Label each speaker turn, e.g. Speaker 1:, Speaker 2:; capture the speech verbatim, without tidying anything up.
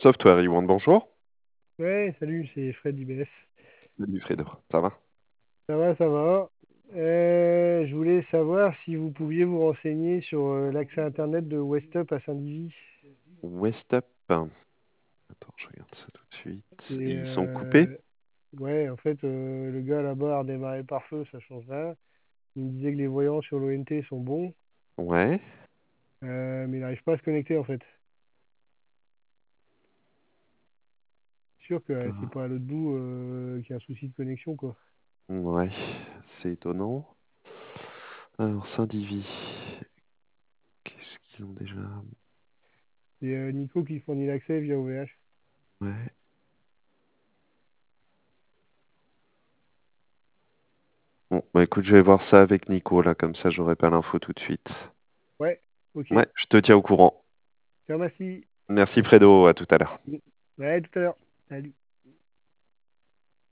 Speaker 1: Software One, bonjour.
Speaker 2: Ouais, salut, c'est Fred I B S.
Speaker 1: Salut Fredo, ça va?
Speaker 2: Ça va, ça va. Euh, je voulais savoir si vous pouviez vous renseigner sur euh, l'accès Internet de Westup à Saint-Divy.
Speaker 1: Westup. Attends, je regarde ça tout de suite.
Speaker 2: Et
Speaker 1: Ils sont coupés?
Speaker 2: euh, ouais, en fait, euh, le gars là-bas a redémarré par feu, ça change rien. Il me disait que les voyants sur l'O N T sont bons,
Speaker 1: Ouais.
Speaker 2: euh, mais il n'arrive pas à se connecter en fait. Sûr que euh, c'est
Speaker 1: Ah,
Speaker 2: pas à l'autre bout euh, qu'il y a un souci de connexion, quoi.
Speaker 1: ouais, c'est étonnant. Alors, Saint-Divy. Qu'est-ce qu'ils ont déjà?
Speaker 2: C'est euh, Nico qui fournit l'accès via O V H.
Speaker 1: Ouais. Bon, bah écoute, je vais voir ça avec Nico, là, comme ça j'aurai pas l'info tout de suite.
Speaker 2: Ouais, ok.
Speaker 1: Ouais, je te tiens au courant.
Speaker 2: Tiens, merci.
Speaker 1: Merci Fredo, à tout à l'heure.
Speaker 2: Ouais, tout à l'heure. Salut.